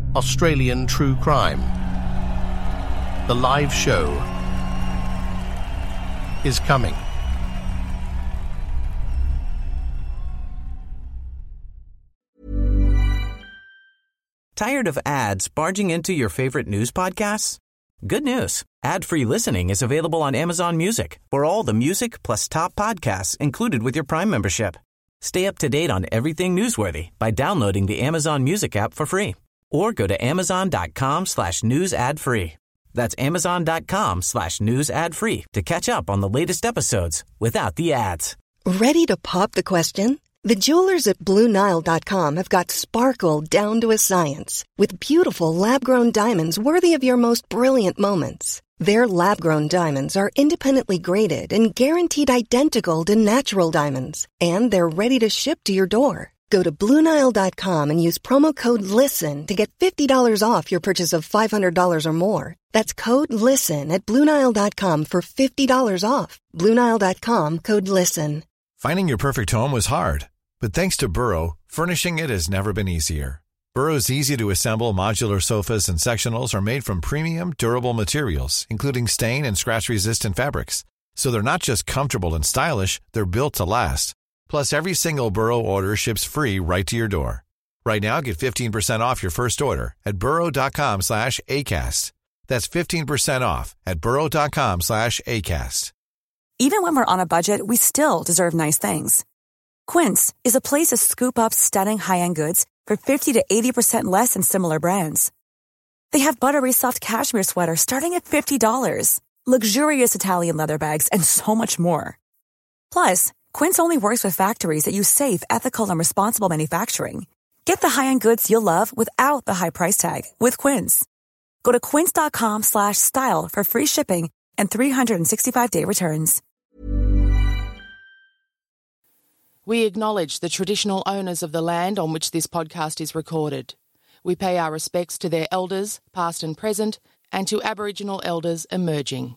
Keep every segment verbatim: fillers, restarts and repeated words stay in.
Australian True Crime. The live show is coming. Tired of ads barging into your favorite news podcasts? Good news. Ad-free listening is available on Amazon Music for all the music plus top podcasts included with your Prime membership. Stay up to date on everything newsworthy by downloading the Amazon Music app for free or go to amazon.com slash news ad free. That's amazon.com slash news ad free to catch up on the latest episodes without the ads. Ready to pop the question? The jewelers at Blue Nile dot com have got sparkle down to a science with beautiful lab-grown diamonds worthy of your most brilliant moments. Their lab-grown diamonds are independently graded and guaranteed identical to natural diamonds, and they're ready to ship to your door. Go to Blue Nile dot com and use promo code LISTEN to get fifty dollars off your purchase of five hundred dollars or more. That's code LISTEN at Blue Nile dot com for fifty dollars off. Blue Nile dot com, code LISTEN. Finding your perfect home was hard, but thanks to Burrow, furnishing it has never been easier. Burrow's easy-to-assemble modular sofas and sectionals are made from premium, durable materials, including stain and scratch-resistant fabrics. So they're not just comfortable and stylish, they're built to last. Plus, every single Burrow order ships free right to your door. Right now, get fifteen percent off your first order at burrow.com slash ACAST. That's fifteen percent off at burrow.com slash ACAST. Even when we're on a budget, we still deserve nice things. Quince is a place to scoop up stunning high-end goods for fifty to eighty percent less than similar brands. They have buttery soft cashmere sweaters starting at fifty dollars, luxurious Italian leather bags, and so much more. Plus, Quince only works with factories that use safe, ethical, and responsible manufacturing. Get the high-end goods you'll love without the high price tag with Quince. Go to quince.com slash style for free shipping and three sixty-five day returns. We acknowledge the traditional owners of the land on which this podcast is recorded. We pay our respects to their elders, past and present, and to Aboriginal elders emerging.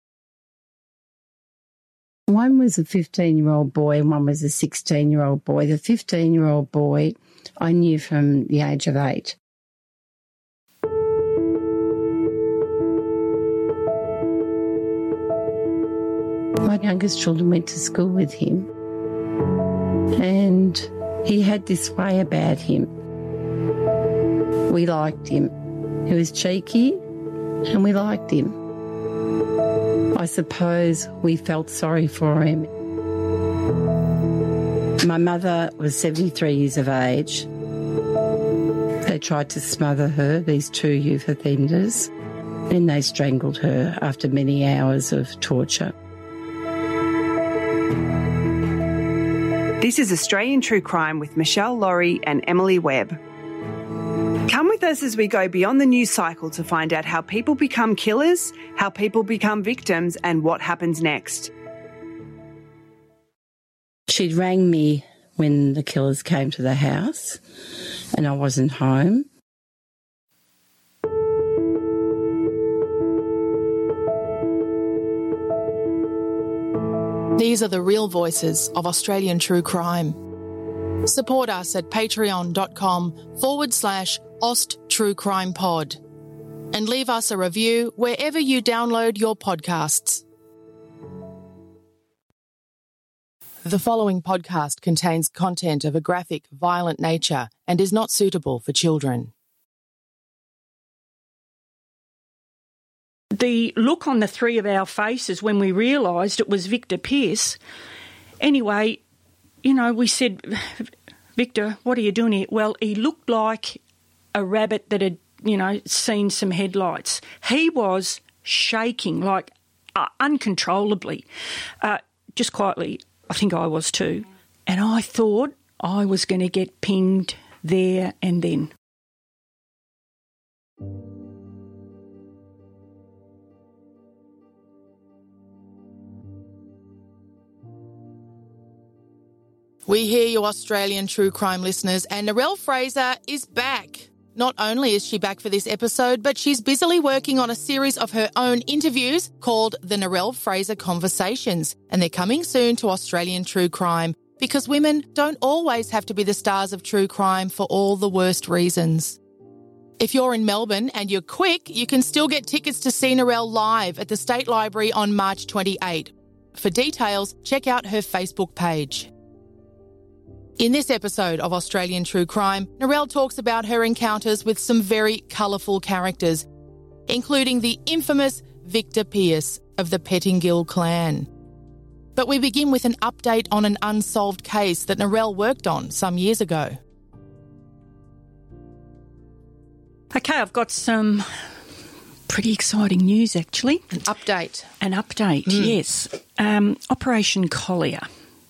One was a fifteen-year-old boy and one was a sixteen-year-old boy. The fifteen-year-old boy I knew from the age of eight. My youngest children went to school with him, and he had this way about him. We liked him. He was cheeky, and we liked him. I suppose we felt sorry for him. My mother was seventy-three years of age. They tried to smother her, these two youth offenders, and they strangled her after many hours of torture. This is Australian True Crime with Michelle Laurie and Emily Webb. Come with us as we go beyond the news cycle to find out how people become killers, how people become victims, and what happens next. She'd rang me when the killers came to the house and I wasn't home. These are the real voices of Australian True Crime. Support us at patreon.com forward slash Aust True Crime Pod and leave us a review wherever you download your podcasts. The following podcast contains content of a graphic, violent nature and is not suitable for children. The look on the three of our faces when we realised it was Victor Pearce. Anyway, you know, we said, Victor, what are you doing here? Well, he looked like a rabbit that had, you know, seen some headlights. He was shaking, like uh, uncontrollably, uh, just quietly. I think I was too. And I thought I was going to get pinged there and then. We hear you, Australian True Crime listeners, and Narelle Fraser is back. Not only is she back for this episode, but she's busily working on a series of her own interviews called The Narelle Fraser Conversations, and they're coming soon to Australian True Crime because women don't always have to be the stars of true crime for all the worst reasons. If you're in Melbourne and you're quick, you can still get tickets to see Narelle live at the State Library on March twenty-eighth. For details, check out her Facebook page. In this episode of Australian True Crime, Narelle talks about her encounters with some very colourful characters, including the infamous Victor Pearce of the Pettingill clan. But we begin with an update on an unsolved case that Narelle worked on some years ago. Okay, I've got some pretty exciting news, actually. An update. An update, Mm. yes. Um, Operation Collier.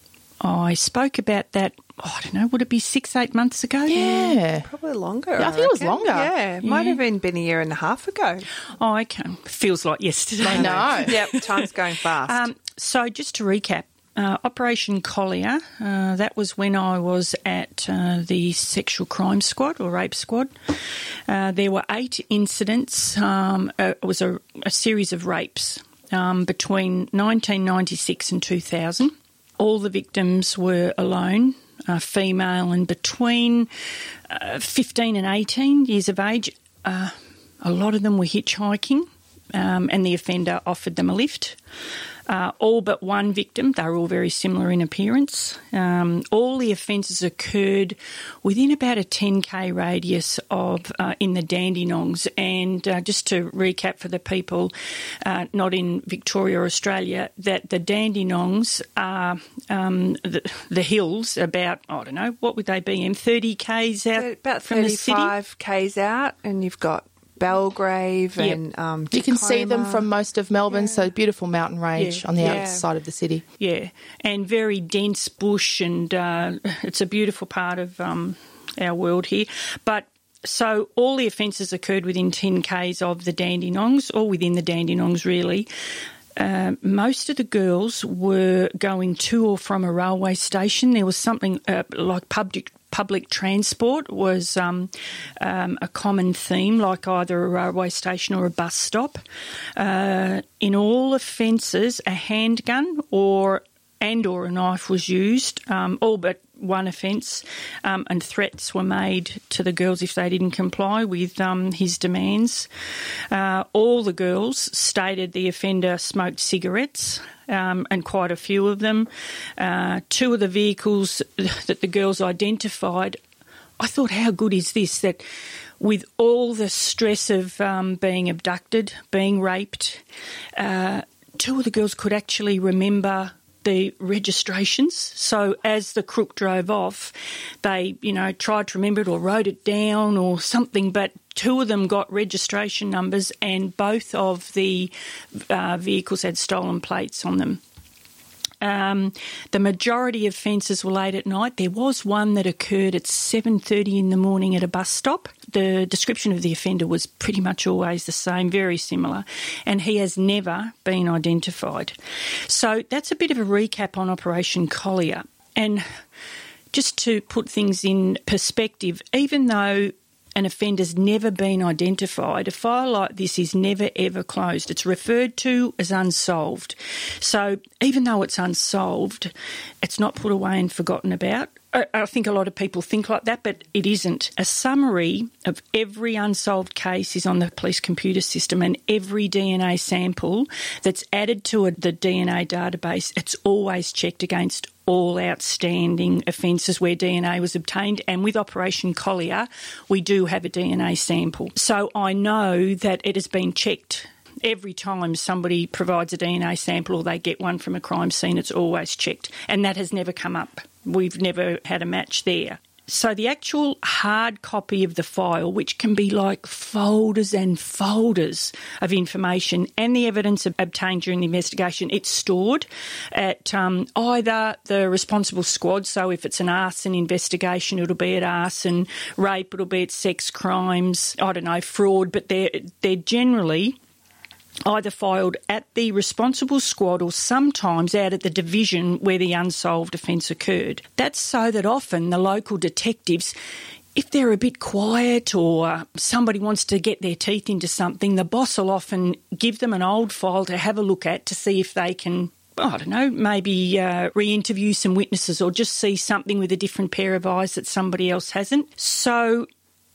I spoke about that, oh, I don't know, would it be six, eight months ago? Yeah. Probably longer. Yeah, I think it was reckon. longer. Yeah, it might Yeah. have been, been a year and a half ago. Oh, okay. Feels like yesterday. I know. Yep, time's going fast. Um, so just to recap, uh, Operation Collier, uh, that was when I was at uh, the Sexual Crime Squad or Rape Squad. Uh, there were eight incidents. Um, uh, it was a, a series of rapes um, between nineteen ninety-six and two thousand. All the victims were alone, uh, female, and between uh, fifteen and eighteen years of age. Uh, a lot of them were hitchhiking, um, and the offender offered them a lift. Uh, all but one victim, they were all very similar in appearance. Um, all the offences occurred within about a ten k radius of uh, in the Dandenongs. And uh, just to recap for the people uh, not in Victoria or Australia, that the Dandenongs are um, the, the hills about, I don't know, what would they be, Em? thirty k's out About from the city? thirty-five k's out, and you've got Belgrave Yep. and um, You can see them Tacoma. from most of Melbourne, so beautiful mountain range Yeah. on the Yeah. outside of the city. Yeah, and very dense bush, and uh, it's a beautiful part of um, our world here. But so all the offences occurred within ten k's of the Dandenongs, or within the Dandenongs really. Uh, most of the girls were going to or from a railway station. There was something uh, like public public transport was um, um, a common theme, like either a railway station or a bus stop. Uh, in all offences, a handgun or and or a knife was used, um, all but one offence, um, and threats were made to the girls if they didn't comply with um, his demands. Uh, all the girls stated the offender smoked cigarettes, um, and quite a few of them. Uh, two of the vehicles that the girls identified, I thought, how good is this, that with all the stress of um, being abducted, being raped, uh, two of the girls could actually remember the registrations. So as the crook drove off, they, you know, tried to remember it or wrote it down or something, but two of them got registration numbers, and both of the uh, vehicles had stolen plates on them. Um, the majority of offences were late at night. There was one that occurred at seven thirty in the morning at a bus stop. The description of the offender was pretty much always the same, very similar, and he has never been identified. So that's a bit of a recap on Operation Collier. And just to put things in perspective, even though an offender's never been identified, a file like this is never, ever closed. It's referred to as unsolved. So even though it's unsolved, it's not put away and forgotten about. I, I think a lot of people think like that, but it isn't. A summary of every unsolved case is on the police computer system, and every D N A sample that's added to a, the D N A database, it's always checked against all outstanding offences where D N A was obtained. And with Operation Collier, we do have a D N A sample. So I know that it has been checked. Every time somebody provides a D N A sample or they get one from a crime scene, it's always checked. And that has never come up. We've never had a match there. So the actual hard copy of the file, which can be like folders and folders of information, and the evidence obtained during the investigation, it's stored at um, either the responsible squad. So if it's an arson investigation, it'll be at arson, rape, it'll be at sex crimes, I don't know, fraud, but they're, they're generally either filed at the responsible squad or sometimes out at the division where the unsolved offence occurred. That's so that often the local detectives, if they're a bit quiet or somebody wants to get their teeth into something, the boss will often give them an old file to have a look at to see if they can, I don't know, maybe uh, re-interview some witnesses or just see something with a different pair of eyes that somebody else hasn't. So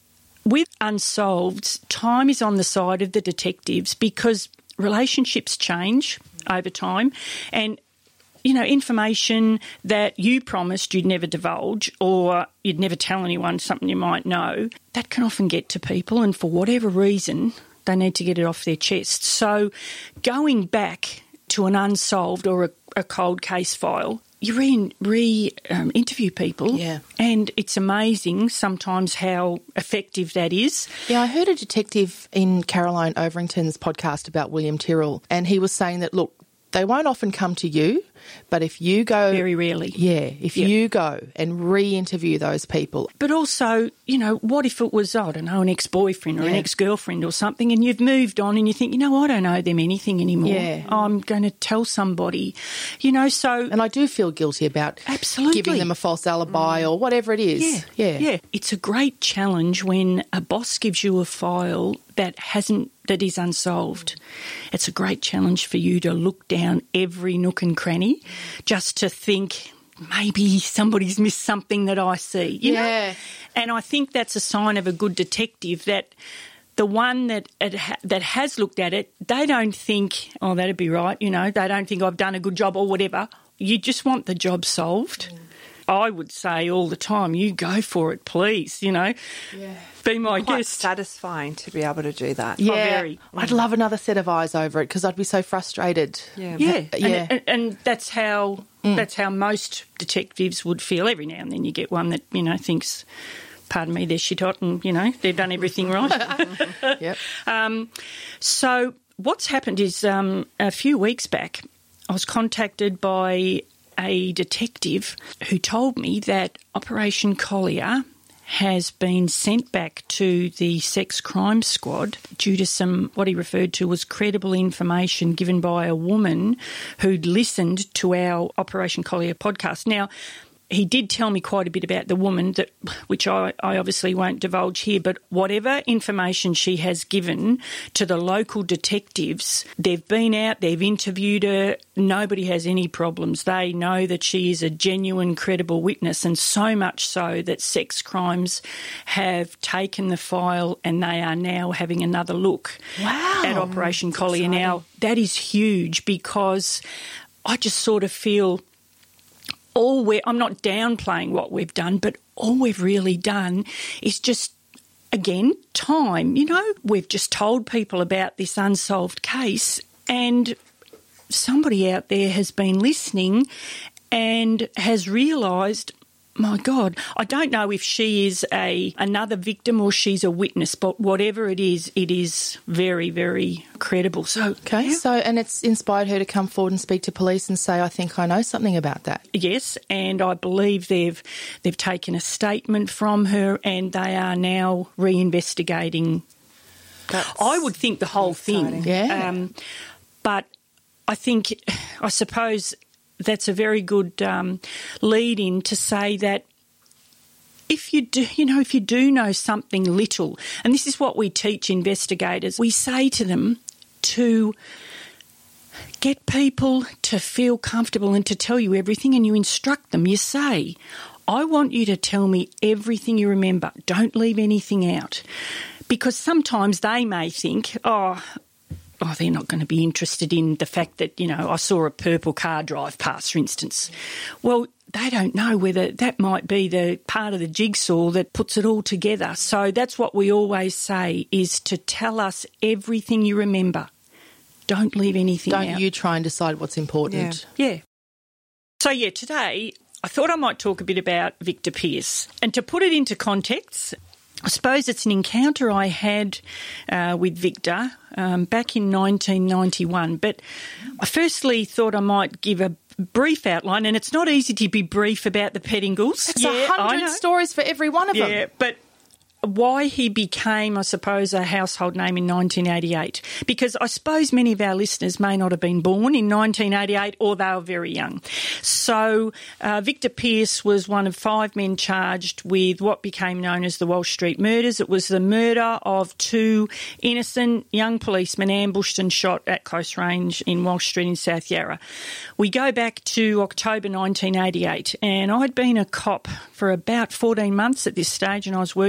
With unsolved, time is on the side of the detectives because relationships change over time, and you know, information that you promised you'd never divulge or you'd never tell anyone, something you might know, that can often get to people, and for whatever reason, they need to get it off their chest. So going back to an unsolved or a, a cold case file, you re, re um, interview people, yeah. and it's amazing sometimes how effective that is. Yeah, I heard a detective in Caroline Overington's podcast about William Tyrrell, and he was saying that, look, they won't often come to you, but if you go... Very rarely. Yeah, if yep. you go and re-interview those people. But also, you know, what if it was, I don't know, an ex-boyfriend or yeah. an ex-girlfriend or something, and you've moved on and you think, you know, I don't owe them anything anymore. Yeah. I'm going to tell somebody, you know, so... And I do feel guilty about absolutely giving them a false alibi mm. or whatever it is. Yeah. yeah, yeah. It's a great challenge when a boss gives you a file that hasn't, that is unsolved. It's a great challenge for you to look down every nook and cranny just to think maybe somebody's missed something that I see. You yeah. know? And I think that's a sign of a good detective, that the one that it ha- that has looked at it, they don't think, oh, that'd be right, you know, they don't think I've done a good job or whatever. You just want the job solved. Mm. I would say all the time, you go for it, please, you know. Yeah. Be my Quite guest. satisfying to be able to do that. Yeah, oh, very. I'd love another set of eyes over it because I'd be so frustrated. Yeah, yeah, but, yeah. And, and, and that's how mm. that's how most detectives would feel. Every now and then you get one that, you know, thinks, pardon me, they're shit hot and, you know, they've done everything right. Yep. Um, so what's happened is um, a few weeks back I was contacted by a detective who told me that Operation Collier has been sent back to the sex crime squad due to some, what he referred to as credible information given by a woman who'd listened to our Operation Collier podcast. Now, he did tell me quite a bit about the woman, that, which I, I obviously won't divulge here, but whatever information she has given to the local detectives, they've been out, they've interviewed her, nobody has any problems. They know that she is a genuine, credible witness, and so much so that sex crimes have taken the file and they are now having another look wow. at Operation Collier. Now, that is huge because I just sort of feel... All we're, I'm not downplaying what we've done, but all we've really done is just, again, time. You know, we've just told people about this unsolved case, and somebody out there has been listening and has realised, my God, I don't know if she is a another victim or she's a witness, but whatever it is, it is very, very credible. So, okay, yeah. so and it's inspired her to come forward and speak to police and say, I think I know something about that. Yes, and I believe they've they've taken a statement from her and they are now reinvestigating. That's I would think the whole exciting. thing. Yeah. Um, but I think, I suppose... that's a very good um, lead-in to say that if you do, you know, if you do know something little, and this is what we teach investigators, we say to them to get people to feel comfortable and to tell you everything, and you instruct them. You say, I want you to tell me everything you remember. Don't leave anything out. Because sometimes they may think, oh... oh, they're not going to be interested in the fact that, you know, I saw a purple car drive past, for instance. Well, they don't know whether that might be the part of the jigsaw that puts it all together. So that's what we always say, is to tell us everything you remember. Don't leave anything don't out. Don't you try and decide what's important. Yeah. yeah. So, yeah, today I thought I might talk a bit about Victor Pearce. And to put it into context... I suppose it's an encounter I had uh, with Victor um, back in nineteen ninety-one. But I firstly thought I might give a brief outline, and it's not easy to be brief about the Pettingills. It's a yeah, hundred stories for every one of yeah, them. Yeah, but why he became, I suppose, a household name in nineteen eighty-eight. Because I suppose many of our listeners may not have been born in nineteen eighty-eight, or they were very young. So uh, Victor Pearce was one of five men charged with what became known as the Walsh Street murders. It was the murder of two innocent young policemen ambushed and shot at close range in Walsh Street in South Yarra. We go back to October nineteen eighty-eight, and I'd been a cop for about fourteen months at this stage, and I was working at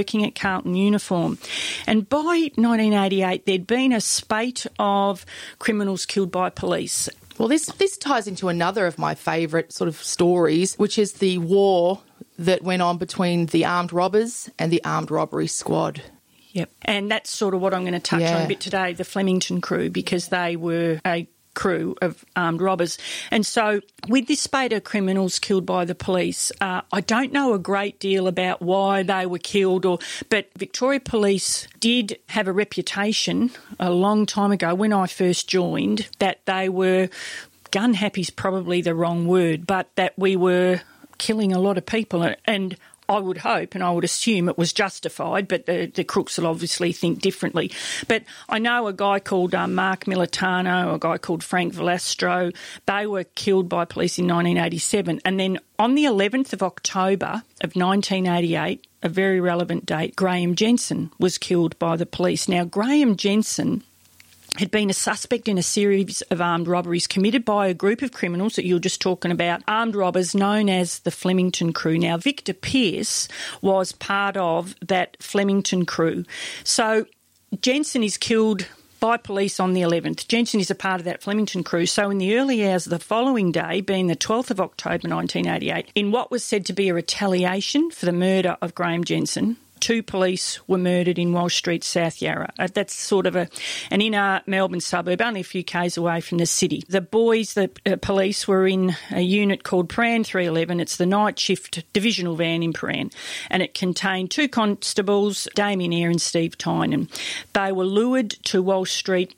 Carlton uniform. And by nineteen eighty-eight, there'd been a spate of criminals killed by police. Well, this, this ties into another of my favourite sort of stories, which is the war that went on between the armed robbers and the armed robbery squad. Yep. And that's sort of what I'm going to touch Yeah. on a bit today, the Flemington crew, because they were a crew of armed robbers. And so with this spate of criminals killed by the police, uh, I don't know a great deal about why they were killed, or but Victoria Police did have a reputation a long time ago when I first joined that they were, gun happy is probably the wrong word, but that we were killing a lot of people. And I would hope and I would assume it was justified, but the, the crooks will obviously think differently. But I know a guy called um, Mark Militano, a guy called Frank Velastro. They were killed by police in nineteen eighty-seven. And then on the eleventh of October of nineteen eighty-eight, a very relevant date, Graham Jensen was killed by the police. Now, Graham Jensen had been a suspect in a series of armed robberies committed by a group of criminals that you were just talking about, armed robbers known as the Flemington crew. Now, Victor Pearce was part of that Flemington crew. So Jensen is killed by police on the eleventh. Jensen is a part of that Flemington crew. So in the early hours of the following day, being the twelfth of October nineteen eighty-eight, in what was said to be a retaliation for the murder of Graham Jensen, two police were murdered in Walsh Street, South Yarra. Uh, that's sort of a, an inner Melbourne suburb, only a few k's away from the city. The boys, the uh, police, were in a unit called Paran three eleven. It's the night shift divisional van in Paran, and it contained two constables, Damien Eyre and Steve Tynan. They were lured to Walsh Street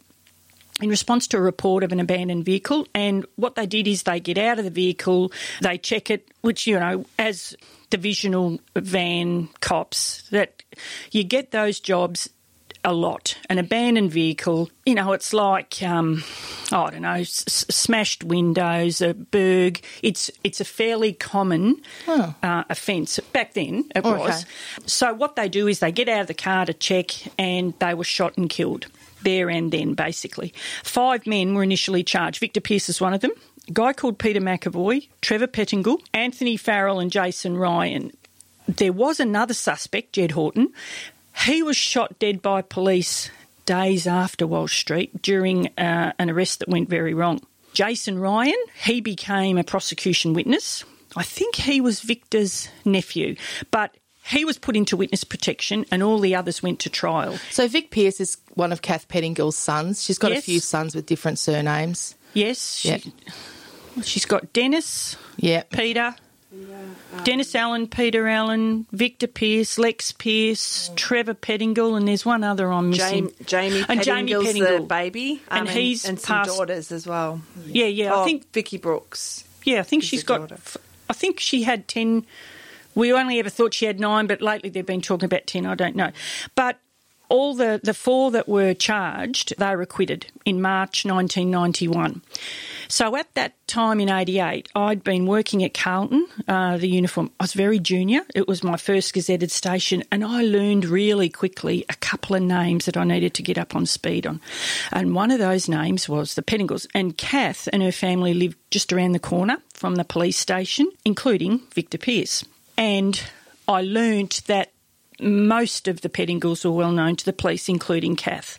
in response to a report of an abandoned vehicle, and what they did is they get out of the vehicle, they check it, which, you know, as divisional van cops, that you get those jobs a lot. An abandoned vehicle, you know, it's like, um, oh, I don't know, s- smashed windows, a burg. It's it's a fairly common oh. uh, offence. Back then it oh, was. Okay. So what they do is they get out of the car to check, and they were shot and killed there and then, basically. Five men were initially charged. Victor Pearce is one of them. A guy called Peter McAvoy, Trevor Pettingill, Anthony Farrell and Jason Ryan. There was another suspect, Jed Horton. He was shot dead by police days after Walsh Street during uh, an arrest that went very wrong. Jason Ryan, he became a prosecution witness. I think he was Victor's nephew, but he was put into witness protection and all the others went to trial. So Vic Pearce is one of Kath Pettingill's sons. She's got yes. a few sons with different surnames. Yes. She, yep. She's got Dennis, yep. Peter, yeah, um, Dennis Allen, Peter Allen, Victor Pearce, Lex Pearce, mm. Trevor Pettingill, and there's one other I'm missing. Jamie, Jamie and Jamie Pettingill's Pettingill. the baby. Um, and he's and, and some passed, daughters as well. Yeah, yeah. Oh, I think Vicky Brooks. Yeah, I think she's got... Daughter. I think she had ten... We only ever thought she had nine, but lately they've been talking about ten, I don't know. But all the, the four that were charged, they were acquitted in March nineteen ninety-one. So at that time in eighty-eight, I'd been working at Carlton, uh, the uniform. I was very junior. It was my first gazetted station, and I learned really quickly a couple of names that I needed to get up on speed on. And one of those names was the Pettingills. And Kath and her family lived just around the corner from the police station, including Victor Pearce. And I learnt that most of the Pettingills were well known to the police, including Kath.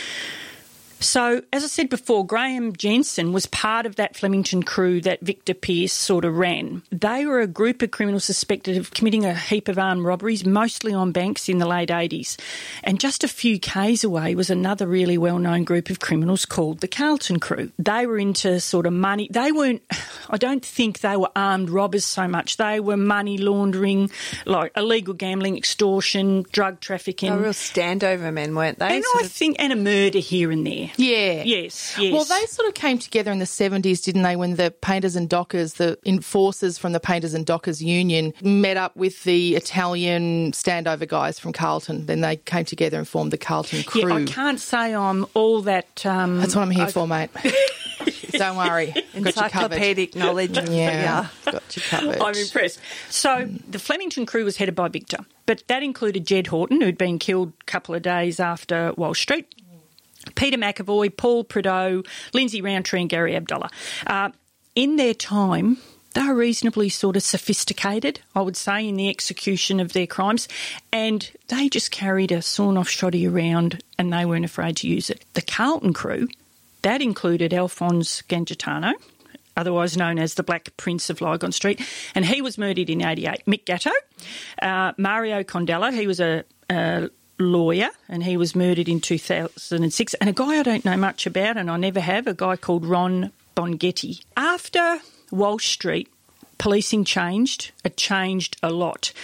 So, as I said before, Graham Jensen was part of that Flemington crew that Victor Pearce sort of ran. They were a group of criminals suspected of committing a heap of armed robberies, mostly on banks in the late eighties. And just a few k's away was another really well-known group of criminals called the Carlton crew. They were into sort of money. They weren't, I don't think they were armed robbers so much. They were money laundering, like illegal gambling, extortion, drug trafficking. They were real standover men, weren't they? And sort I of... think, and a murder here and there. Yeah. Yes, yes. Well, they sort of came together in the seventies, didn't they, when the painters and dockers, the enforcers from the Painters and Dockers Union, met up with the Italian standover guys from Carlton. Then they came together and formed the Carlton crew. Yeah, I can't say I'm all that... Um, That's what I'm here I've... for, mate. Don't worry. Encyclopedic knowledge. Yeah, yeah, got you covered. I'm impressed. So the Flemington crew was headed by Victor, but that included Jed Horton, who'd been killed a couple of days after Walsh Street, Peter McAvoy, Paul Prideaux, Lindsay Roundtree and Gary Abdullah. Uh, in their time, they were reasonably sort of sophisticated, I would say, in the execution of their crimes, and they just carried a sawn-off shotty around and they weren't afraid to use it. The Carlton crew, that included Alphonse Gangitano, otherwise known as the Black Prince of Lygon Street, and he was murdered in eighty-eight. Mick Gatto, uh, Mario Condello, he was a, a lawyer and he was murdered in two thousand six, and a guy I don't know much about and I never have, a guy called Ron Bongetti. After Walsh Street, policing changed. It changed a lot.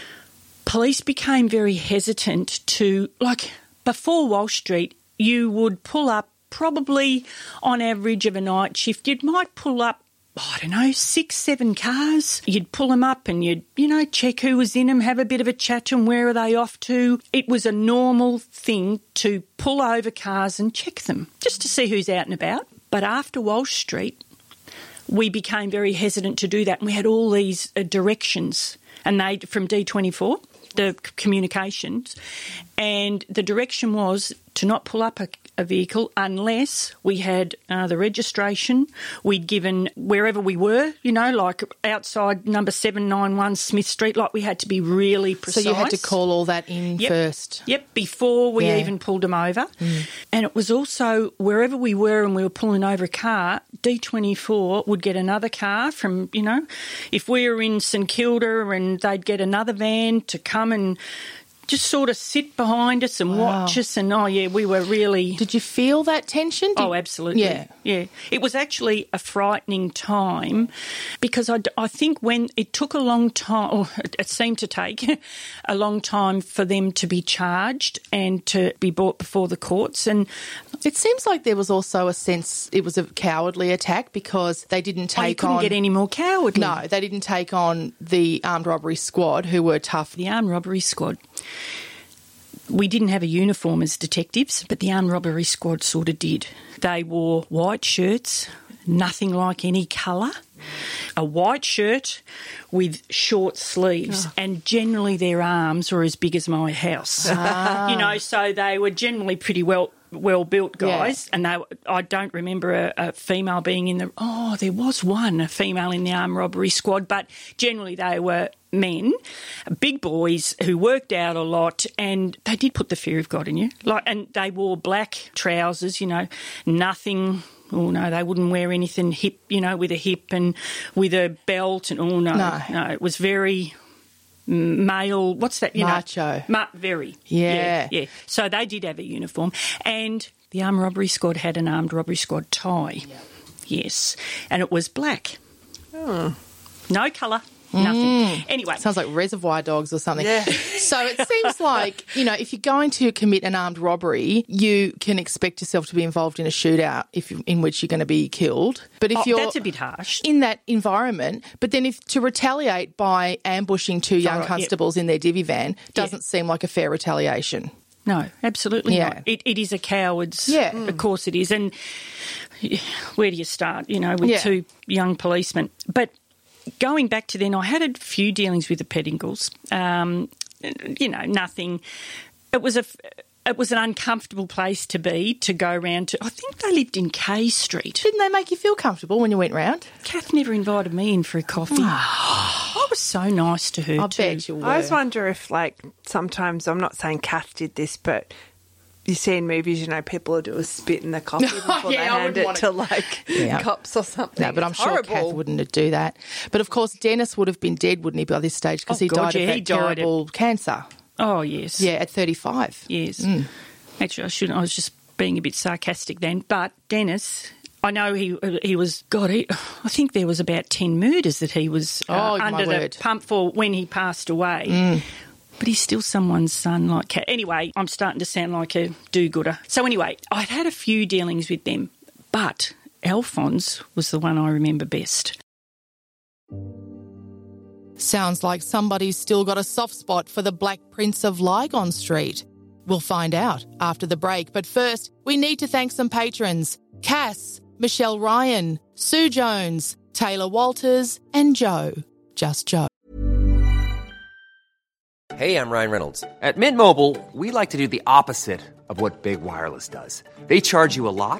Police became very hesitant to, like, before Walsh Street, you would pull up probably on average of a night shift, you might pull up, I don't know, six, seven cars. You'd pull them up and you'd, you know, check who was in them, have a bit of a chat to them, where are they off to. It was a normal thing to pull over cars and check them, just to see who's out and about. But after Walsh Street, we became very hesitant to do that, and we had all these uh, directions, and they from D twenty-four, the c- communications, and the direction was to not pull up a, a vehicle unless we had uh, the registration. We'd given wherever we were, you know, like outside number seven ninety-one Smith Street, like we had to be really precise. So you had to call all that in yep. first? Yep, before we yeah. even pulled them over. Mm. And it was also wherever we were and we were pulling over a car, D twenty-four would get another car from, you know, if we were in St Kilda, and they'd get another van to come and just sort of sit behind us and wow. watch us, and, oh, yeah, we were really... Did you feel that tension? Did... Oh, absolutely. Yeah. Yeah. It was actually a frightening time because I, I think when it took a long time, or it seemed to take a long time for them to be charged and to be brought before the courts. And it seems like there was also a sense it was a cowardly attack because they didn't take on... Oh, you couldn't on... get any more cowardly. No, they didn't take on the armed robbery squad who were tough. The armed robbery squad... We didn't have a uniform as detectives, but the armed robbery squad sort of did. They wore white shirts, nothing like any colour, a white shirt with short sleeves, oh. and generally their arms were as big as my house. Ah. You know, so they were generally pretty well well built guys, yeah. and they I don't remember a, a female being in the. Oh, there was one a female in the armed robbery squad, but generally they were men, big boys who worked out a lot, and they did put the fear of God in you. Like, and they wore black trousers, you know, nothing. Oh no, they wouldn't wear anything hip, you know, with a hip and with a belt, and oh no, no, no it was very male. What's that? You Macho. know, ma- very. Yeah. yeah, yeah. So they did have a uniform, and the armed robbery squad had an armed robbery squad tie. Yeah. Yes, and it was black. Oh. No colour. Nothing. Mm. Anyway. Sounds like Reservoir Dogs or something. Yeah. So it seems like, you know, if you're going to commit an armed robbery, you can expect yourself to be involved in a shootout if you, in which you're going to be killed. But if oh, you're that's a bit harsh. in that environment, but then if to retaliate by ambushing two young oh, right, constables yeah. in their divvy van doesn't yeah. seem like a fair retaliation. No, absolutely yeah. not. It, it is a coward's. Yeah. Mm. Of course it is. And where do you start, you know, with yeah. two young policemen? But going back to then, I had a few dealings with the Pettingills. Um, you know, nothing. It was a, it was an uncomfortable place to be, to go around to. I think they lived in K Street. Didn't they make you feel comfortable when you went round? Kath never invited me in for a coffee. I was so nice to her I too. bet you were. I always wonder if, like, sometimes, I'm not saying Kath did this, but you see in movies, you know, people will do a spit in the coffee before yeah, they I hand it want to, it. like, Yeah. cops or something. No, but I'm It's sure horrible. Kath wouldn't do that. But of course, Dennis would have been dead, wouldn't he, by this stage, because Oh, he God, died yeah, of that he died of- terrible cancer. Oh, yes. Yeah, at thirty-five. Yes. Mm. Actually, I shouldn't. I was just being a bit sarcastic then. But Dennis, I know he he was. God, he, I think there was about ten murders that he was uh, Oh, my under the word. pump for when he passed away. Mm. But he's still someone's son. Like Kat. Anyway, I'm starting to sound like a do-gooder. So anyway, I'd had a few dealings with them, but Alphonse was the one I remember best. Sounds like somebody's still got a soft spot for the Black Prince of Lygon Street. We'll find out after the break, but first, we need to thank some patrons. Cass, Michelle Ryan, Sue Jones, Taylor Walters and Joe. Just Joe. Hey, I'm Ryan Reynolds. At Mint Mobile, we like to do the opposite of what Big Wireless does. They charge you a lot.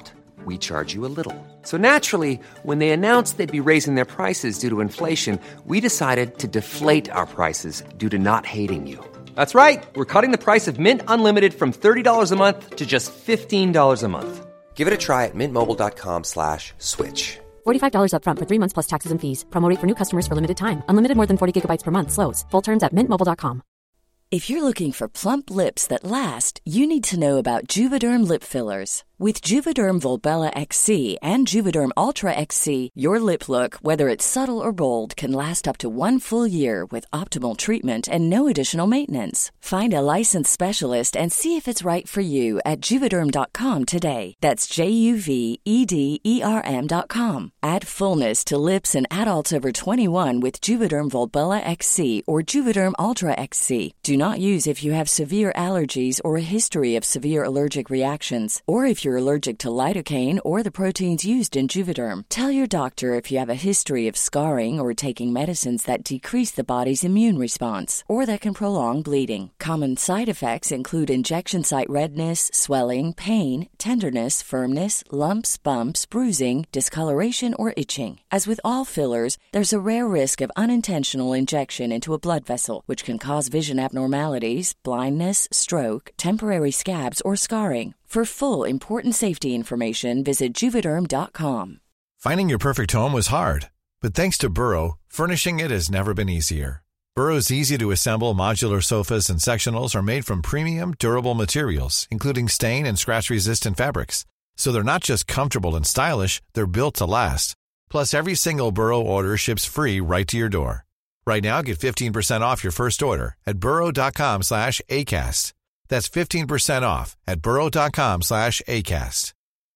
we charge you a little. So naturally, when they announced they'd be raising their prices due to inflation, we decided to deflate our prices due to not hating you. That's right. We're cutting the price of Mint Unlimited from thirty dollars a month to just fifteen dollars a month. Give it a try at mintmobile.com slash switch. forty-five dollars up front for three months plus taxes and fees. Promo rate for new customers for limited time. Unlimited more than forty gigabytes per month slows. Full terms at mint mobile dot com. If you're looking for plump lips that last, you need to know about Juvederm lip fillers. With Juvederm Volbella X C and Juvederm Ultra X C, your lip look, whether it's subtle or bold, can last up to one full year with optimal treatment and no additional maintenance. Find a licensed specialist and see if it's right for you at Juvederm dot com today. That's J U V E D E R M dot com. Add fullness to lips in adults over twenty-one with Juvederm Volbella X C or Juvederm Ultra X C. Do not use if you have severe allergies or a history of severe allergic reactions, or if you're allergic to lidocaine or the proteins used in Juvederm. Tell your doctor if you have a history of scarring or taking medicines that decrease the body's immune response or that can prolong bleeding. Common side effects include injection site redness, swelling, pain, tenderness, firmness, lumps, bumps, bruising, discoloration, or itching. As with all fillers, there's a rare risk of unintentional injection into a blood vessel, which can cause vision abnormalities, blindness, stroke, temporary scabs, or scarring. For full, important safety information, visit Juvederm dot com. Finding your perfect home was hard, but thanks to Burrow, furnishing it has never been easier. Burrow's easy-to-assemble modular sofas and sectionals are made from premium, durable materials, including stain and scratch-resistant fabrics. So they're not just comfortable and stylish, they're built to last. Plus, every single Burrow order ships free right to your door. Right now, get fifteen percent off your first order at burrow dot com slash ACAST. That's fifteen percent off at burrow dot com slash ACAST.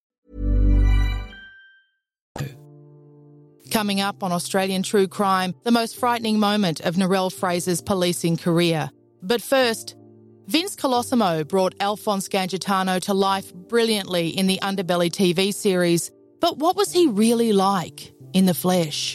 Coming up on Australian True Crime, the most frightening moment of Narelle Fraser's policing career. But first, Vince Colosimo brought Alphonse Gangitano to life brilliantly in the Underbelly T V series. But what was he really like in the flesh?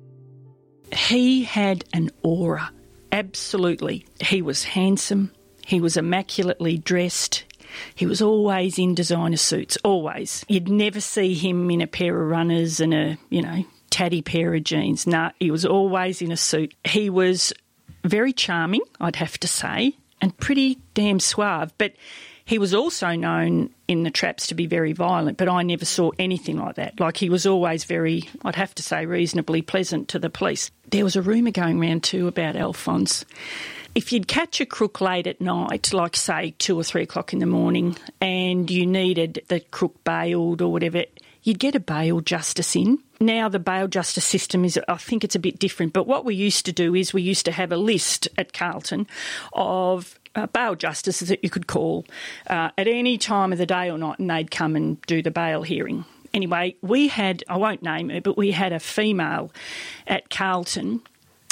He had an aura. Absolutely. He was handsome. He was immaculately dressed. He was always in designer suits, always. You'd never see him in a pair of runners and a, you know, tatty pair of jeans. No, he was always in a suit. He was very charming, I'd have to say, and pretty damn suave. But he was also known in the traps to be very violent, but I never saw anything like that. Like, he was always very, I'd have to say, reasonably pleasant to the police. There was a rumour going round too about Alphonse. If you'd catch a crook late at night, like, say, two or three o'clock in the morning, and you needed the crook bailed or whatever, you'd get a bail justice in. Now the bail justice system is, I think it's a bit different, but what we used to do is we used to have a list at Carlton of uh, bail justices that you could call uh, at any time of the day or night, and they'd come and do the bail hearing. Anyway, we had, I won't name her, but we had a female at Carlton,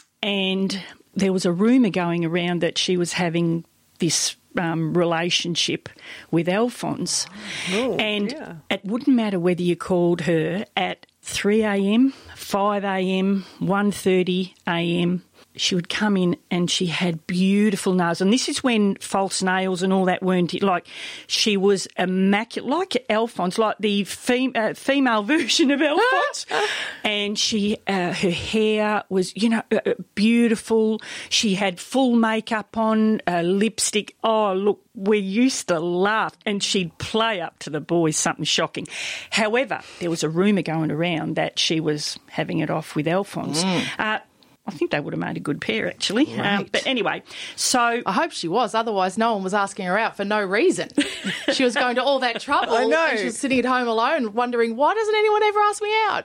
and there was a rumour going around that she was having this um, relationship with Alphonse. Oh, and yeah. It wouldn't matter whether you called her at three a.m, five a.m, one thirty a.m, she would come in and she had beautiful nails. And this is when false nails and all that weren't, like, she was immaculate, like Alphonse, like the fem- uh, female version of Alphonse. And she, uh, her hair was, you know, uh, beautiful. She had full makeup on, uh, lipstick. Oh, look, we used to laugh, and she'd play up to the boys something shocking. However, there was a rumour going around that she was having it off with Alphonse. Mm. Uh, I think they would have made a good pair, actually. Right. Um, but anyway, so... I hope she was, otherwise no one was asking her out for no reason. She was going to all that trouble. I know. And she was sitting at home alone wondering, why doesn't anyone ever ask me out?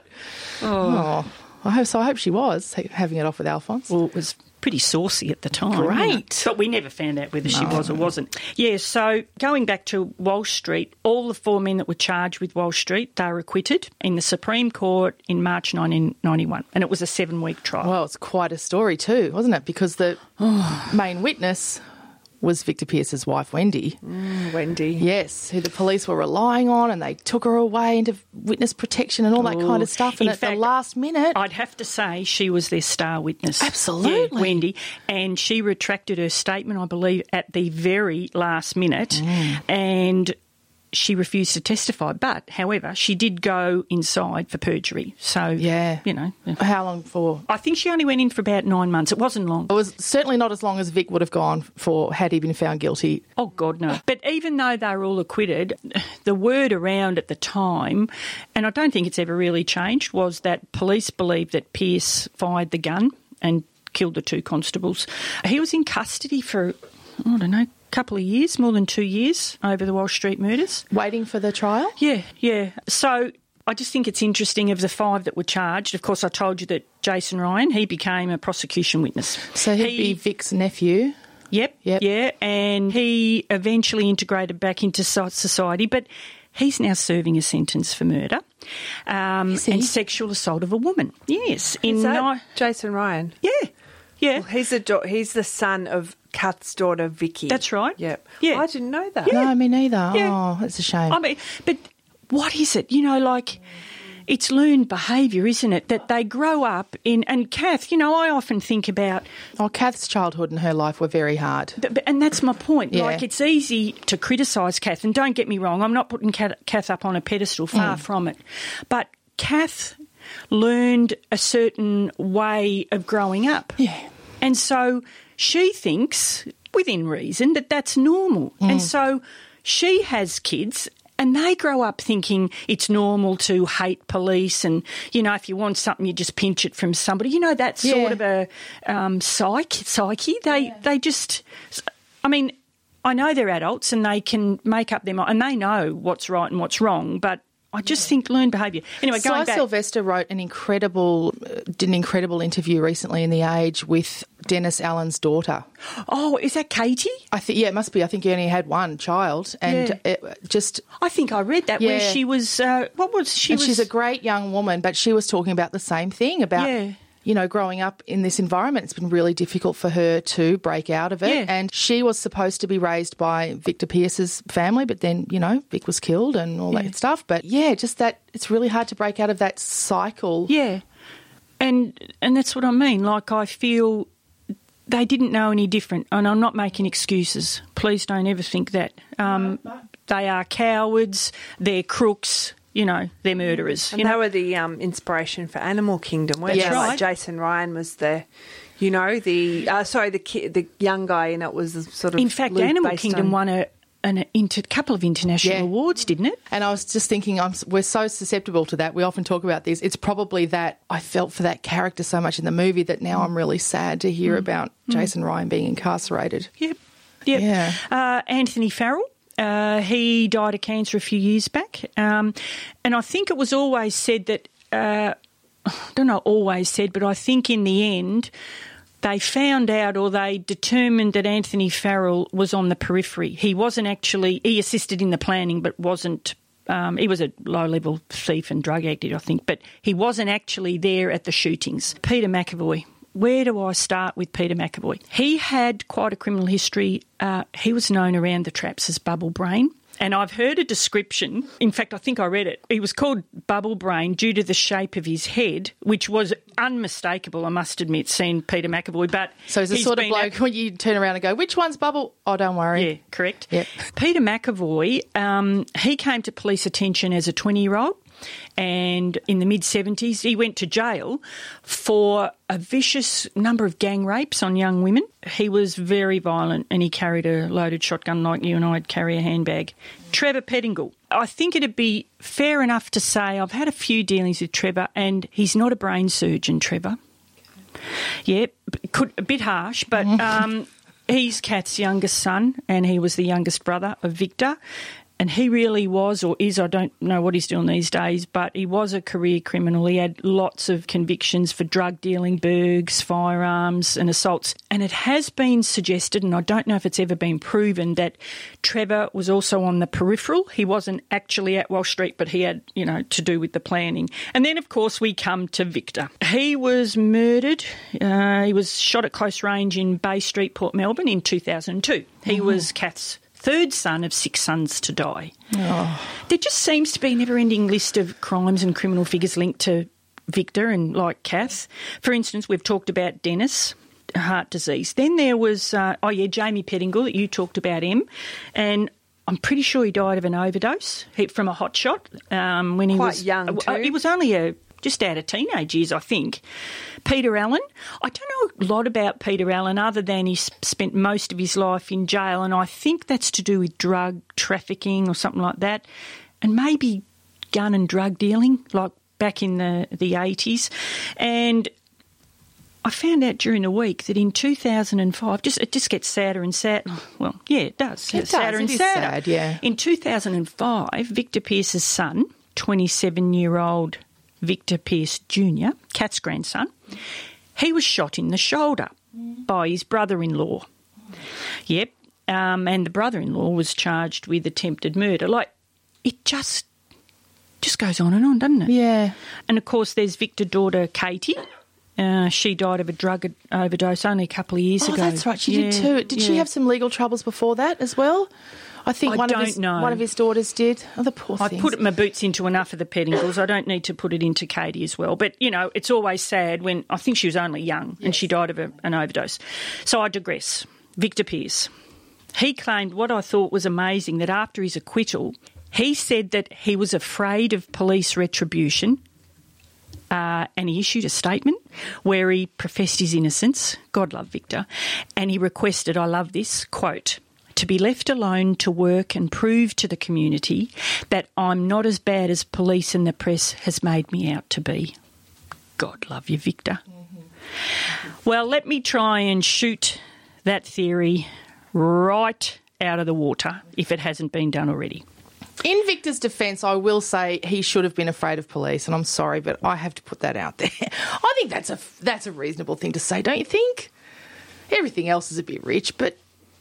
Oh, I hope so. I hope she was having it off with Alphonse. Well, it was pretty saucy at the time. Great. But we never found out whether No. she was or wasn't. Yeah, so going back to Walsh Street, all the four men that were charged with Walsh Street, they were acquitted in the Supreme Court in March nineteen ninety-one, and it was a seven-week trial. Well, it's quite a story too, wasn't it? Because the main witness was Victor Pearce's wife, Wendy. Mm, Wendy. Yes, who the police were relying on, and they took her away into witness protection and all that Oh, kind of stuff. And in at the fact, last minute... I'd have to say she was their star witness. Absolutely. Yeah, Wendy. And she retracted her statement, I believe, at the very last minute. Mm. And she refused to testify. But, however, she did go inside for perjury. So, yeah, you know. How long for? I think she only went in for about nine months. It wasn't long. It was certainly not as long as Vic would have gone for had he been found guilty. Oh, God, no. But even though they were all acquitted, the word around at the time, and I don't think it's ever really changed, was that police believed that Pearce fired the gun and killed the two constables. He was in custody for, I don't know, couple of years, more than two years over the Walsh Street murders. Waiting for the trial? Yeah, yeah. So I just think it's interesting of the five that were charged. Of course, I told you that Jason Ryan, he became a prosecution witness. So he'd he, be Vic's nephew? Yep, yep, yeah. And he eventually integrated back into society, but he's now serving a sentence for murder um, and sexual assault of a woman. Yes. In Is that ni- Jason Ryan? Yeah, yeah. Well, he's, a do- he's the son of Kath's daughter, Vicky. That's right. Yep. Yeah. I didn't know that. Yeah. No, me neither. Yeah. Oh, that's a shame. I mean, but what is it? You know, like, it's learned behaviour, isn't it? That they grow up in... And Kath, you know, I often think about... Oh, Kath's childhood and her life were very hard. But, and that's my point. Yeah. Like, it's easy to criticise Kath. And don't get me wrong, I'm not putting Kath up on a pedestal, far mm. from it. But Kath learned a certain way of growing up. Yeah. And so she thinks, within reason, that that's normal. Mm. And so she has kids and they grow up thinking it's normal to hate police and, you know, if you want something, you just pinch it from somebody. You know, that sort yeah. of a um, psych, psyche. They, yeah. they just, I mean, I know they're adults and they can make up their mind and they know what's right and what's wrong, but I just think learned behaviour. Anyway, going Cy back. Sylvester wrote an incredible, uh, did an incredible interview recently in The Age with Dennis Allen's daughter. Oh, is that Katie? I think yeah, it must be. I think he only had one child, and yeah. it just. I think I read that yeah. where she was. Uh, what was she? And was, she's a great young woman, but she was talking about the same thing about. Yeah. You know, growing up in this environment, it's been really difficult for her to break out of it. Yeah. And she was supposed to be raised by Victor Pearce's family, but then, you know, Vic was killed and all yeah. that stuff. But, yeah, just that it's really hard to break out of that cycle. Yeah. And and that's what I mean. Like, I feel they didn't know any different. And I'm not making excuses. Please don't ever think that. Um, no, no. They are cowards. They're crooks. You know, they're murderers. And you they know? were the um, inspiration for Animal Kingdom, weren't Yes. they? Right. Like Jason Ryan was the, you know, the uh, sorry, the ki- the young guy, and it was sort of. In fact, Luke Animal based Kingdom on... won a an inter- couple of international Yeah. awards, didn't it? And I was just thinking, I'm, we're so susceptible to that. We often talk about this. It's probably that I felt for that character so much in the movie that now I'm really sad to hear Mm. about Jason mm. Ryan being incarcerated. Yep. Yep. Yeah. Uh, Anthony Farrell. Uh, he died of cancer a few years back. Um, and I think it was always said that, uh, I don't know, always said, but I think in the end they found out or they determined that Anthony Farrell was on the periphery. He wasn't actually, he assisted in the planning but wasn't, um, he was a low-level thief and drug addict, I think, but he wasn't actually there at the shootings. Peter McAvoy. Where do I start with Peter McAvoy? He had quite a criminal history. Uh, he was known around the traps as Bubble Brain. And I've heard a description, in fact, I think I read it. He was called Bubble Brain due to the shape of his head, which was unmistakable, I must admit, seeing Peter McAvoy. But so he's the sort of bloke when you turn around and go, which one's Bubble? Oh, don't worry. Yeah, correct. Yep. Peter McAvoy, um, he came to police attention as a twenty-year-old. And in the mid-seventies, he went to jail for a vicious number of gang rapes on young women. He was very violent and he carried a loaded shotgun like you and I'd carry a handbag. Trevor Pettingill. I think it'd be fair enough to say I've had a few dealings with Trevor and he's not a brain surgeon, Trevor. Yeah, could, a bit harsh, but um, he's Kath's youngest son and he was the youngest brother of Victor. And he really was, or is, I don't know what he's doing these days, but he was a career criminal. He had lots of convictions for drug dealing, burgs, firearms and assaults. And it has been suggested, and I don't know if it's ever been proven, that Trevor was also on the peripheral. He wasn't actually at Walsh Street, but he had, you know, to do with the planning. And then, of course, we come to Victor. He was murdered. Uh, he was shot at close range in Bay Street, Port Melbourne in two thousand two. He mm-hmm. was Kath's third son of six sons to die. Oh. There just seems to be a never-ending list of crimes and criminal figures linked to Victor and like Kath. For instance, we've talked about Dennis, heart disease. Then there was, uh, oh yeah, Jamie Pettingill that you talked about, Em. And I'm pretty sure he died of an overdose he, from a hot shot um, when he Quite was young too. Uh, he was only a just out of teenage years, I think. Peter Allen. I don't know a lot about Peter Allen other than he spent most of his life in jail, and I think that's to do with drug trafficking or something like that, and maybe gun and drug dealing, like back in the, the eighties. And I found out during the week that in two thousand five, just it just gets sadder and sadder. Well, yeah, it does. It sadder does. and It is sadder. sad, yeah. In two thousand five, Victor Pearce's son, twenty-seven-year-old Victor Pearce Junior, Kat's grandson, he was shot in the shoulder by his brother-in-law. Yep, um, and the brother-in-law was charged with attempted murder. Like, it just just goes on and on, doesn't it? Yeah. And, of course, there's Victor's daughter, Katie. Uh, she died of a drug overdose only a couple of years oh, ago. Oh, that's right. She yeah, did too. Did yeah. she have some legal troubles before that as well? I think I one don't of his know. one of his daughters did. Oh, the poor I things. put my boots into enough of the Pettingills. I don't need to put it into Katie as well. But, you know, it's always sad when I think she was only young yes. and she died of a, an overdose. So I digress. Victor Pearce. He claimed what I thought was amazing, that after his acquittal, he said that he was afraid of police retribution. Uh, and he issued a statement where he professed his innocence, God love Victor, and he requested, I love this, quote, to be left alone to work and prove to the community that I'm not as bad as police and the press has made me out to be. God love you, Victor. Mm-hmm. Well, let me try and shoot that theory right out of the water if it hasn't been done already. In Victor's defence, I will say he should have been afraid of police, and I'm sorry, but I have to put that out there. I think that's a that's a reasonable thing to say, don't you think? Everything else is a bit rich, but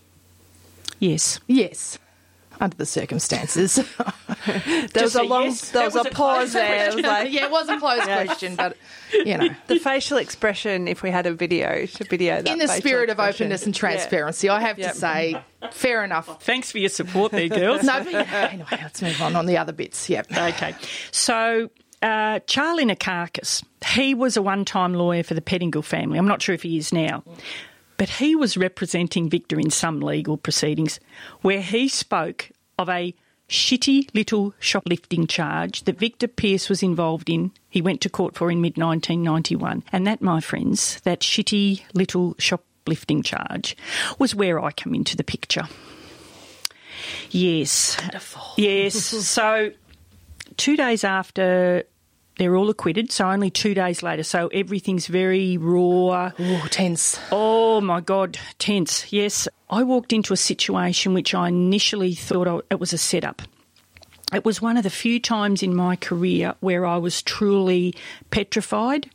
yes, yes, under the circumstances. there was a long, yes, there was, was a, a pause there. It was like, yeah, it was a closed yeah. question, but you know, the facial expression. If we had a video, to video that in the spirit expression. of openness and transparency, yeah. I have yep. to say, fair enough. Thanks for your support, there, girls. no, but yeah, anyway, let's move on on the other bits. Yep. Okay, so. Uh, Charlie Nakakis, he was a one-time lawyer for the Pettingill family. I'm not sure if he is now. But he was representing Victor in some legal proceedings where he spoke of a shitty little shoplifting charge that Victor Pearce was involved in. He went to court for in mid nineteen ninety-one. And that, my friends, that shitty little shoplifting charge was where I come into the picture. Yes. Wonderful. Yes. So two days after they're all acquitted, so only two days later. So everything's very raw. Oh, tense. Oh, my God, tense, yes. I walked into a situation which I initially thought it was a setup. It was one of the few times in my career where I was truly petrified,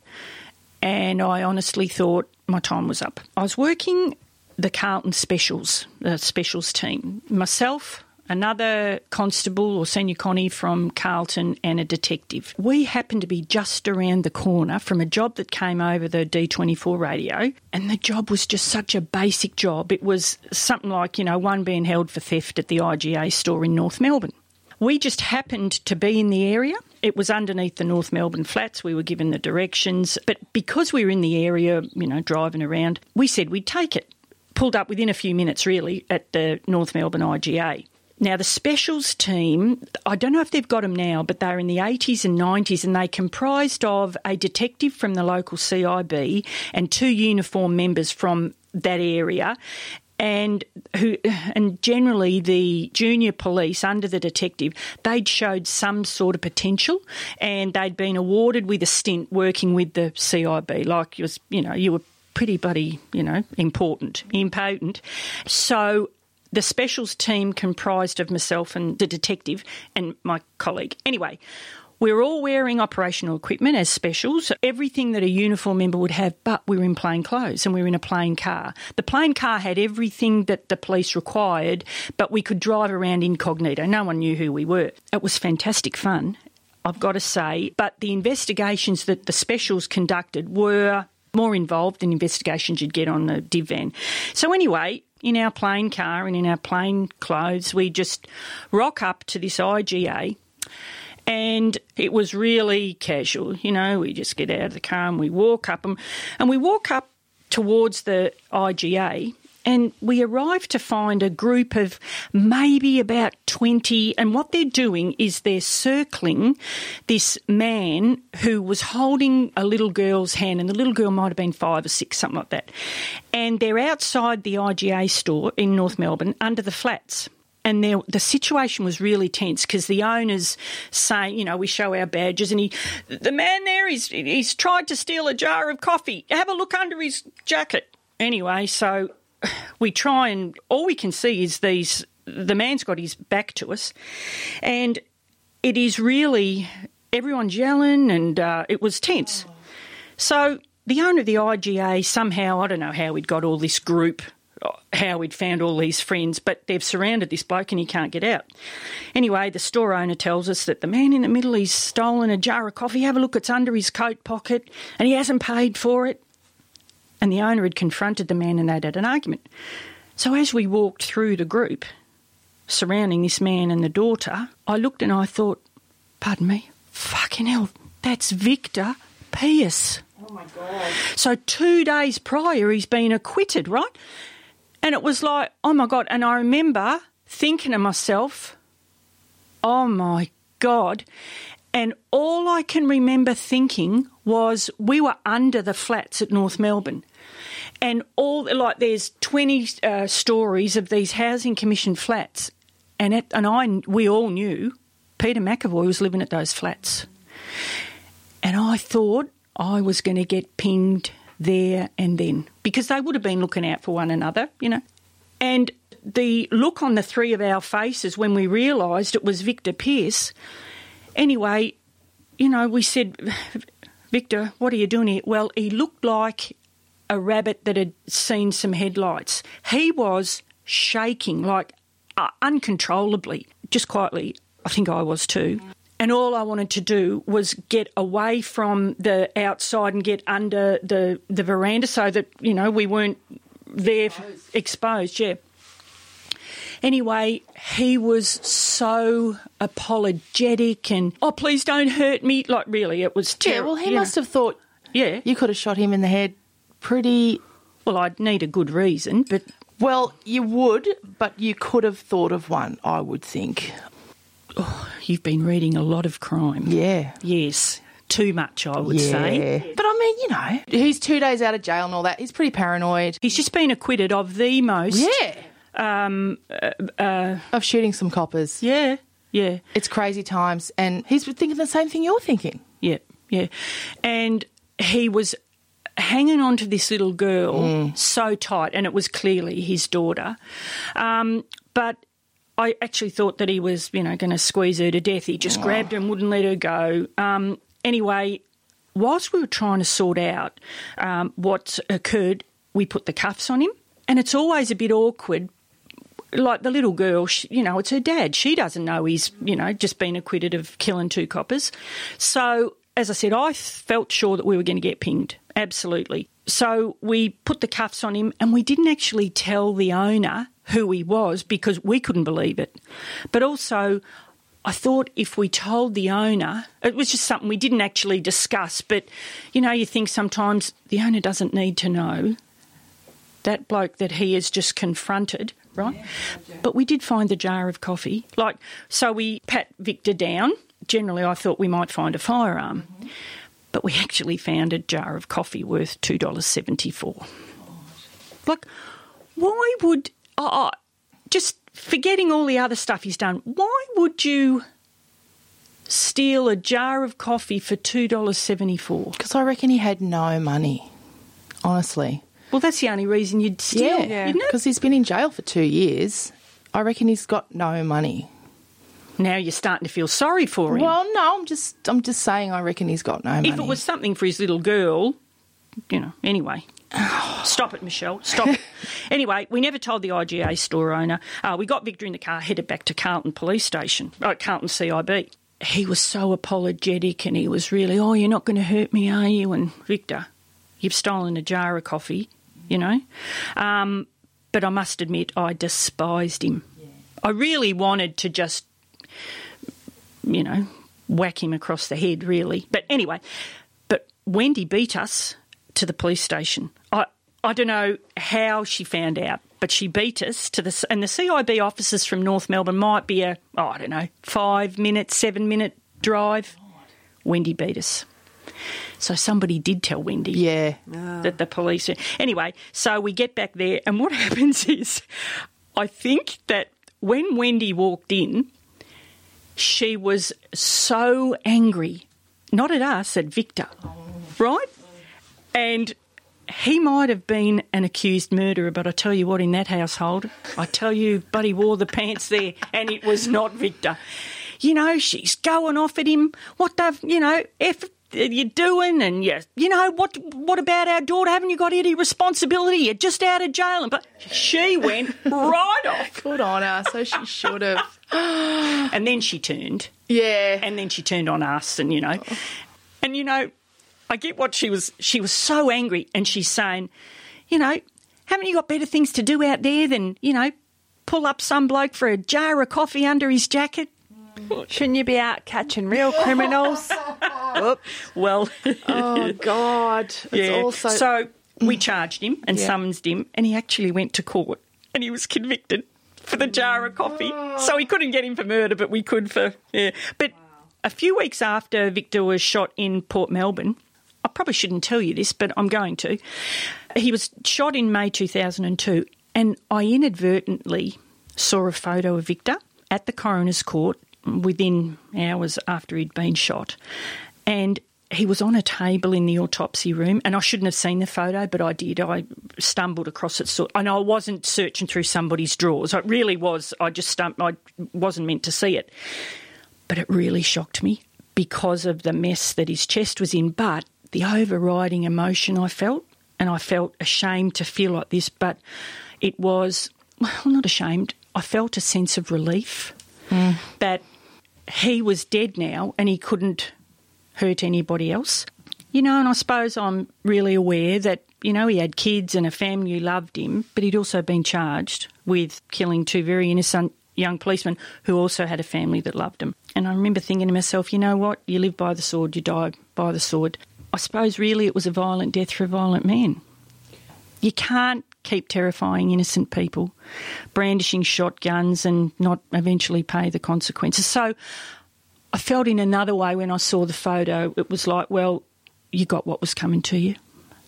and I honestly thought my time was up. I was working the Carlton Specials, the Specials team. Myself, another constable or senior connie from Carlton and a detective. We happened to be just around the corner from a job that came over the D twenty-four radio, and the job was just such a basic job. It was something like, you know, one being held for theft at the I G A store in North Melbourne. We just happened to be in the area. It was underneath the North Melbourne flats. We were given the directions. But because we were in the area, you know, driving around, we said we'd take it. Pulled up within a few minutes, really, at the North Melbourne I G A. Now, the Specials team, I don't know if they've got them now, but they were in the eighties and nineties, and they comprised of a detective from the local C I B and two uniformed members from that area. And who, and generally the junior police under the detective, they'd showed some sort of potential, and they'd been awarded with a stint working with the C I B. Like, you was, you know, you were pretty bloody, you know, important, impotent. So the Specials team comprised of myself and the detective and my colleague. Anyway, we were all wearing operational equipment as Specials, everything that a uniform member would have, but we were in plain clothes and we were in a plain car. The plain car had everything that the police required, but we could drive around incognito. No one knew who we were. It was fantastic fun, I've got to say, but the investigations that the Specials conducted were more involved than investigations you'd get on the div van. So anyway, in our plain car and in our plain clothes, we just rock up to this I G A, and it was really casual. You know, we just get out of the car and we walk up, and, and we walk up towards the I G A, And we arrived to find a group of maybe about twenty, and what they're doing is they're circling this man who was holding a little girl's hand, and the little girl might have been five or six, something like that. And they're outside the I G A store in North Melbourne under the flats. And there, the situation was really tense because the owner's saying, you know, we show our badges, and he, the man there, he's, he's tried to steal a jar of coffee. Have a look under his jacket. Anyway, so we try, and all we can see is these, the man's got his back to us, and it is really, everyone's yelling, and uh, it was tense. So the owner of the I G A somehow, I don't know how he'd got all this group, how we'd found all these friends, but they've surrounded this bloke and he can't get out. Anyway, the store owner tells us that the man in the middle, he's stolen a jar of coffee. Have a look, it's under his coat pocket, and he hasn't paid for it. And the owner had confronted the man and they'd had an argument. So as we walked through the group surrounding this man and the daughter, I looked and I thought, pardon me, fucking hell, that's Victor Pearce. Oh, my God. So two days prior, he's been acquitted, right? And it was like, oh, my God. And I remember thinking to myself, oh, my God. And all I can remember thinking was we were under the flats at North Melbourne. And all, like, there's twenty uh, stories of these Housing Commission flats. And, at, and I, we all knew Peter McAvoy was living at those flats. And I thought I was going to get pinged there and then, because they would have been looking out for one another, you know. And the look on the three of our faces when we realised it was Victor Pearce. Anyway, you know, we said, Victor, what are you doing here? Well, he looked like a rabbit that had seen some headlights. He was shaking, like uh, uncontrollably, just quietly. I think I was too. And all I wanted to do was get away from the outside and get under the, the veranda so that, you know, we weren't there exposed, exposed yeah. Anyway, he was so apologetic and, oh, please don't hurt me. Like, really, it was terrible. Yeah, well, he you must know. have thought yeah. you could have shot him in the head pretty... Well, I'd need a good reason, but... Well, you would, but you could have thought of one, I would think. Oh, you've been reading a lot of crime. Yeah. Yes. Too much, I would yeah. say. But, I mean, you know, he's two days out of jail and all that. He's pretty paranoid. He's just been acquitted of the most... Yeah. Um, uh, uh, of shooting some coppers. Yeah, yeah. It's crazy times. And he's thinking the same thing you're thinking. Yeah, yeah. And he was hanging on to this little girl mm. so tight, and it was clearly his daughter. Um, but I actually thought that he was, you know, going to squeeze her to death. He just oh. grabbed her and wouldn't let her go. Um, anyway, whilst we were trying to sort out um, what occurred, we put the cuffs on him. And it's always a bit awkward. Like the little girl, she, you know, it's her dad. She doesn't know he's, you know, just been acquitted of killing two coppers. So, as I said, I felt sure that we were going to get pinged. Absolutely. So we put the cuffs on him, and we didn't actually tell the owner who he was because we couldn't believe it. But also, I thought if we told the owner, it was just something we didn't actually discuss. But, you know, you think sometimes the owner doesn't need to know that bloke that he has just confronted, right? Yeah, but we did find the jar of coffee. Like, so we pat Victor down. Generally, I thought we might find a firearm. Mm-hmm. But we actually found a jar of coffee worth two dollars seventy-four. Oh. Like, why would... Uh, just forgetting all the other stuff he's done, why would you steal a jar of coffee for two dollars seventy-four? Because I reckon he had no money, honestly. Well, that's the only reason you'd steal, yeah, isn't it? Because he's been in jail for two years. I reckon he's got no money. Now you're starting to feel sorry for him. Well, no, I'm just I'm just saying I reckon he's got no money. If it was something for his little girl, you know, anyway. Stop it, Michelle. Stop it. Anyway, we never told the I G A store owner. Uh, we got Victor in the car, headed back to Carlton Police Station, oh, Carlton C I B. He was so apologetic and he was really, oh, you're not going to hurt me, are you? And Victor, you've stolen a jar of coffee. You know, um, but I must admit I despised him. Yeah. I really wanted to just, you know, whack him across the head, really. But anyway, but Wendy beat us to the police station. I, I don't know how she found out, but she beat us to the, and the C I B offices from North Melbourne might be a, oh, I don't know, five minute, seven minute drive. Wendy beat us. So somebody did tell Wendy yeah. that the police... Anyway, so we get back there, and what happens is I think that when Wendy walked in, she was so angry, not at us, at Victor, right? And he might have been an accused murderer, but I tell you what, in that household, I tell you, Buddy wore the pants there, and it was not Victor. You know, she's going off at him. What the, you know, F... you doing, and you, you know, what What about our daughter? Haven't you got any responsibility? You're just out of jail. But she went right off. Good on her, so she should have. And then she turned. Yeah. And then she turned on us, and, you know. And, you know, I get what she was, she was so angry, and she's saying, you know, haven't you got better things to do out there than, you know, pull up some bloke for a jar of coffee under his jacket? Shouldn't you be out catching real criminals? Well, oh God, it's yeah. also So we charged him and yeah. summoned him, and he actually went to court, and he was convicted for the jar of coffee. So we couldn't get him for murder, but we could for yeah. But a few weeks after Victor was shot in Port Melbourne, I probably shouldn't tell you this, but I'm going to. He was shot in May two thousand two, and I inadvertently saw a photo of Victor at the coroner's court within hours after he'd been shot. And he was on a table in the autopsy room, and I shouldn't have seen the photo, but I did. I stumbled across it, so, and I wasn't searching through somebody's drawers. It really was. I just stum- I wasn't meant to see it. But it really shocked me because of the mess that his chest was in. But the overriding emotion I felt, and I felt ashamed to feel like this, but it was, well, not ashamed. I felt a sense of relief mm. that he was dead now and he couldn't hurt anybody else. You know, and I suppose I'm really aware that, you know, he had kids and a family who loved him, but he'd also been charged with killing two very innocent young policemen who also had a family that loved him. And I remember thinking to myself, you know what, you live by the sword, you die by the sword. I suppose really it was a violent death for a violent man. You can't keep terrifying innocent people, brandishing shotguns and not eventually pay the consequences. So I felt in another way when I saw the photo, it was like, well, you got what was coming to you.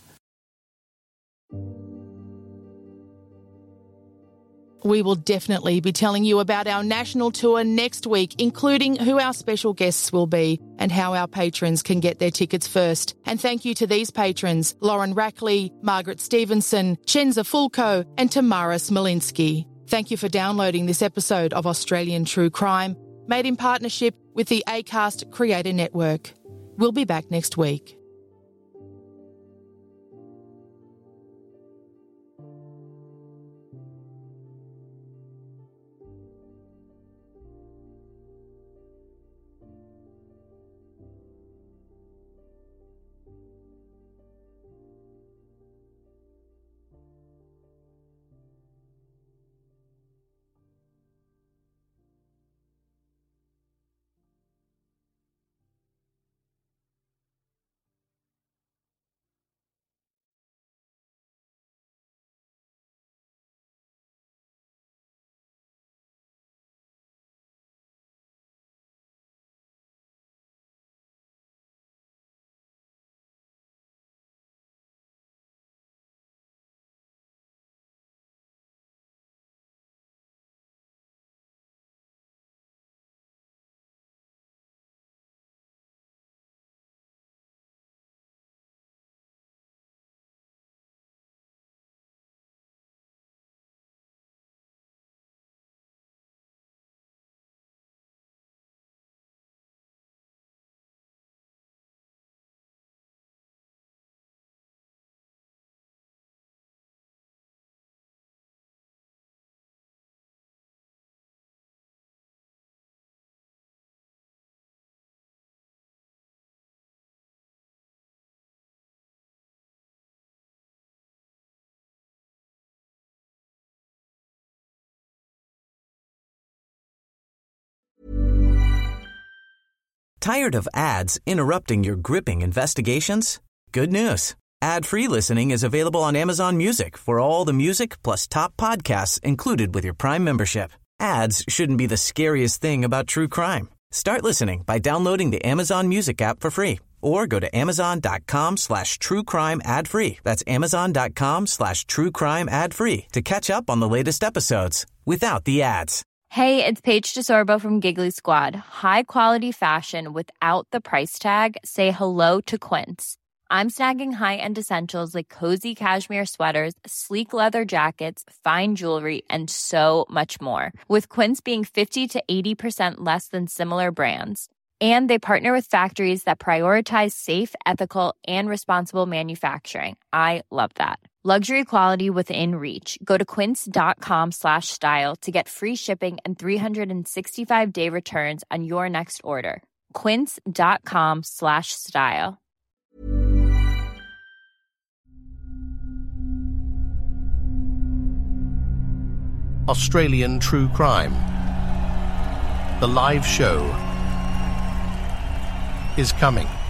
We will definitely be telling you about our national tour next week, including who our special guests will be and how our patrons can get their tickets first. And thank you to these patrons, Lauren Rackley, Margaret Stevenson, Chenza Fulco and Tamara Smolinski. Thank you for downloading this episode of Australian True Crime, made in partnership with the Acast Creator Network. We'll be back next week. Tired of ads interrupting your gripping investigations? Good news. Ad-free listening is available on Amazon Music for all the music plus top podcasts included with your Prime membership. Ads shouldn't be the scariest thing about true crime. Start listening by downloading the Amazon Music app for free or go to amazon.com slash true crime ad free. That's amazon.com slash true crime ad free to catch up on the latest episodes without the ads. Hey, it's Paige DeSorbo from Giggly Squad. High quality fashion without the price tag. Say hello to Quince. I'm snagging high-end essentials like cozy cashmere sweaters, sleek leather jackets, fine jewelry, and so much more. With Quince being fifty to eighty percent less than similar brands. And they partner with factories that prioritize safe, ethical, and responsible manufacturing. I love that. Luxury quality within reach. Go to quince.com slash style to get free shipping and three sixty-five day returns on your next order. Quince.com slash style. Australian True Crime. The live show is coming.